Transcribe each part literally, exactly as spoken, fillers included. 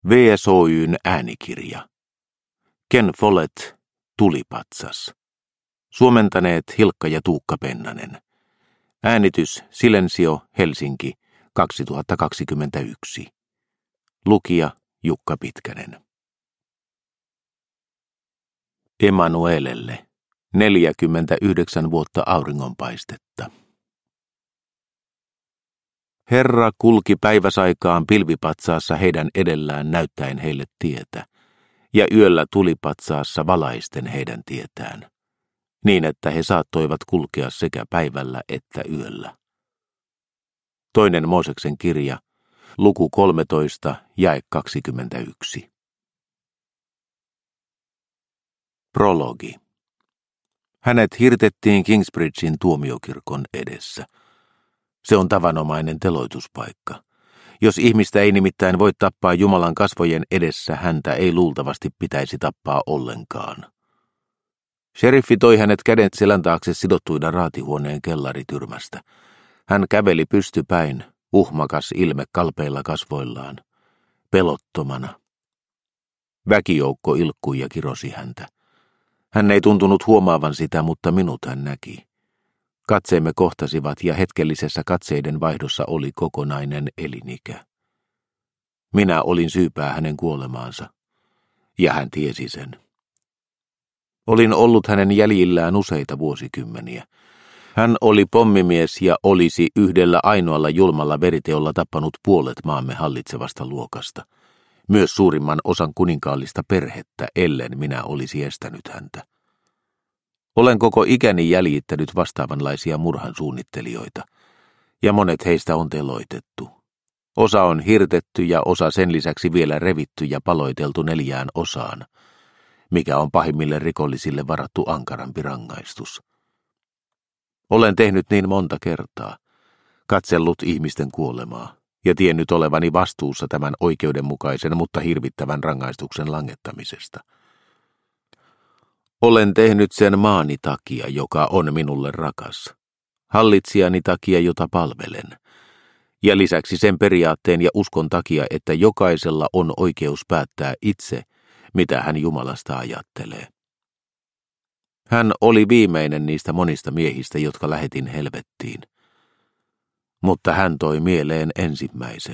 V S O Y:n äänikirja. Ken Follett, Tulipatsas. Suomentaneet Hilkka ja Tuukka Pennanen. Äänitys Silensio, Helsinki, kaksituhattakaksikymmentäyksi. Lukija Jukka Pitkänen. Emanuelelle. neljäkymmentäyhdeksän vuotta auringonpaistetta. Herra kulki päiväsaikaan pilvipatsaassa heidän edellään näyttäen heille tietä, ja yöllä tulipatsaassa valaisten heidän tietään, niin että he saattoivat kulkea sekä päivällä että yöllä. Toinen Mooseksen kirja, luku kolmetoista, jae kaksikymmentäyksi. Prologi. Hänet hirtettiin Kingsbridgein tuomiokirkon edessä. Se on tavanomainen teloituspaikka. Jos ihmistä ei nimittäin voi tappaa Jumalan kasvojen edessä, häntä ei luultavasti pitäisi tappaa ollenkaan. Sheriffi toi hänet kädet selän taakse sidottuina raatihuoneen kellarityrmästä. Hän käveli pystypäin, uhmakas ilme kalpeilla kasvoillaan, pelottomana. Väkijoukko ilkkui ja kirosi häntä. Hän ei tuntunut huomaavan sitä, mutta minut hän näki. Katseemme kohtasivat ja hetkellisessä katseiden vaihdossa oli kokonainen elinikä. Minä olin syypää hänen kuolemaansa, ja hän tiesi sen. Olin ollut hänen jäljillään useita vuosikymmeniä. Hän oli pommimies ja olisi yhdellä ainoalla julmalla veriteolla tappanut puolet maamme hallitsevasta luokasta, myös suurimman osan kuninkaallista perhettä, ellen minä olisi estänyt häntä. Olen koko ikäni jäljittänyt vastaavanlaisia murhan suunnittelijoita, ja monet heistä on teloitettu. Osa on hirtetty ja osa sen lisäksi vielä revitty ja paloiteltu neljään osaan, mikä on pahimmille rikollisille varattu ankarampi rangaistus. Olen tehnyt niin monta kertaa, katsellut ihmisten kuolemaa ja tiennyt olevani vastuussa tämän oikeudenmukaisen, mutta hirvittävän rangaistuksen langettamisesta. Olen tehnyt sen maani takia, joka on minulle rakas, hallitsijani takia, jota palvelen, ja lisäksi sen periaatteen ja uskon takia, että jokaisella on oikeus päättää itse, mitä hän Jumalasta ajattelee. Hän oli viimeinen niistä monista miehistä, jotka lähetin helvettiin, mutta hän toi mieleen ensimmäisen.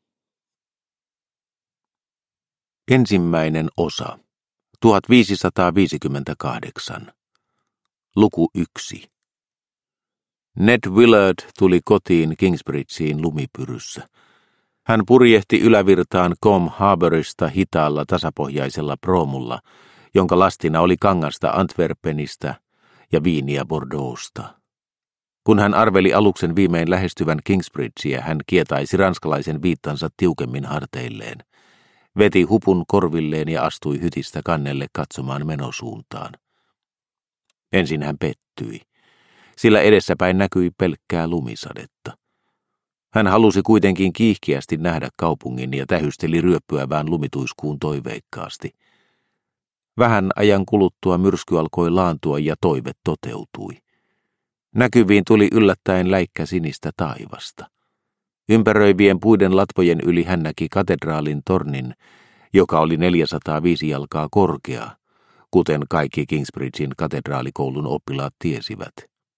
Ensimmäinen osa. tuhatviisisataaviisikymmentäkahdeksan. Luku yksi. Ned Willard tuli kotiin Kingsbridgeen lumipyryssä. Hän purjehti ylävirtaan Combe Harbourista hitaalla tasapohjaisella proomulla, jonka lastina oli kangasta Antwerpenistä ja viiniä Bordeauxsta. Kun hän arveli aluksen viimein lähestyvän Kingsbridgeä, hän kietaisi ranskalaisen viittansa tiukemmin harteilleen, veti hupun korvilleen ja astui hytistä kannelle katsomaan menosuuntaan. Ensin hän pettyi, sillä edessäpäin näkyi pelkkää lumisadetta. Hän halusi kuitenkin kiihkeästi nähdä kaupungin ja tähysteli ryöppyävään lumituiskuun toiveikkaasti. Vähän ajan kuluttua myrsky alkoi laantua ja toive toteutui. Näkyviin tuli yllättäen läikkä sinistä taivasta. Ympäröivien puiden latvojen yli hän näki katedraalin tornin, joka oli neljäsataaviisi jalkaa korkea, kuten kaikki Kingsbridgein katedraalikoulun oppilaat tiesivät.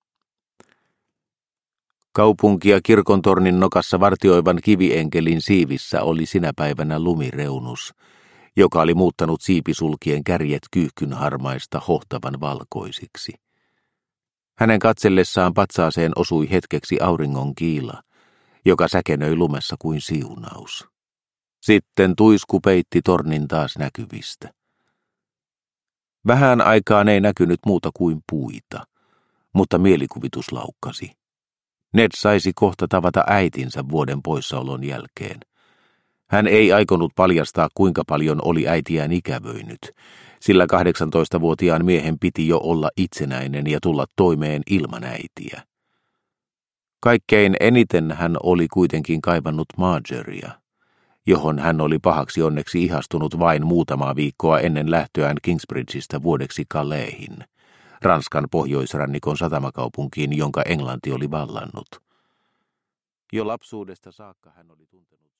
Kaupunkia kirkontornin nokassa vartioivan kiveenkelin siivissä oli sinä päivänä lumireunus, joka oli muuttanut siipisulkien kärjet kyyhkynharmaista hohtavan valkoisiksi. Hänen katsellessaan patsaaseen osui hetkeksi auringon kiila, joka säkenöi lumessa kuin siunaus. Sitten tuisku peitti tornin taas näkyvistä. Vähän aikaan ei näkynyt muuta kuin puita, mutta mielikuvitus laukkasi. Ned saisi kohta tavata äitinsä vuoden poissaolon jälkeen. Hän ei aikonut paljastaa, kuinka paljon oli äitiään ikävöinyt, sillä kahdeksantoistavuotiaan miehen piti jo olla itsenäinen ja tulla toimeen ilman äitiä. Kaikkein eniten hän oli kuitenkin kaivannut Margeria, johon hän oli pahaksi onneksi ihastunut vain muutamaa viikkoa ennen lähtöään Kingsbridgeistä vuodeksi Calaisiin, Ranskan pohjoisrannikon satamakaupunkiin, jonka Englanti oli vallannut. Jo lapsuudesta saakka hän oli tuntenut